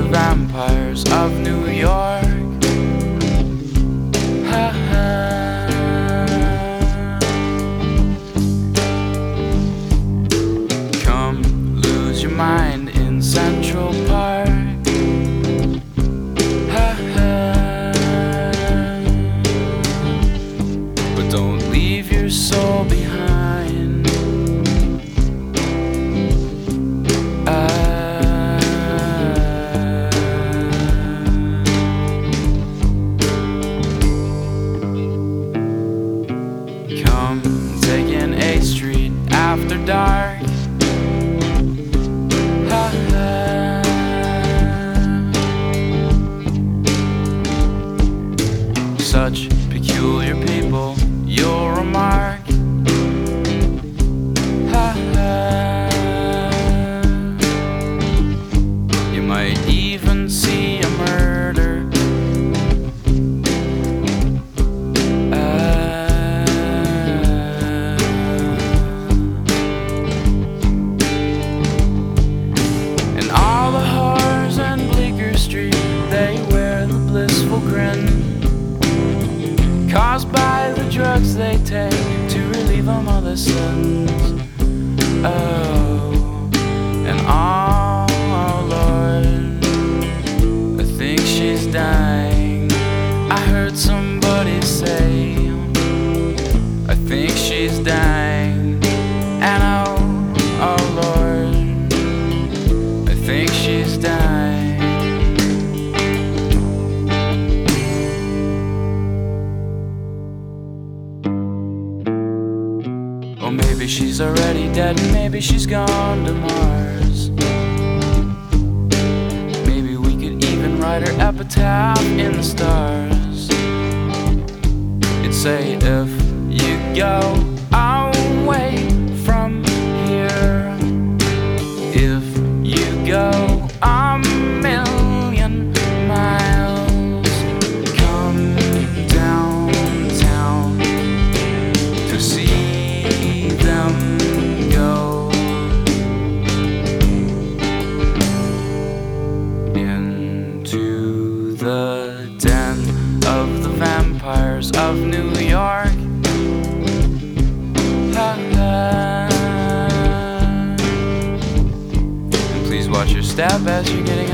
vampires of New York. Ha ha. Come lose your mind in Central Park. Ha ha. But don't leave your soul behind. Come taking 8th Street after dark. Ha ha. Such peculiar people, you'll remark. Ha ha. You might even see a murder. They wear the blissful grin, caused by the drugs they take to relieve them of their sins. Oh, and oh Lord, I think she's dying. I heard somebody say, I think she's dying. And oh Lord, I think she's dying. Or maybe she's already dead, and maybe she's gone to Mars. Maybe we could even write her epitaph in the stars. It'd say, if you go away from here, if you go a million miles, come downtown to see them go into the den of the vampires of New York. Ha ha. And please watch your step as you're getting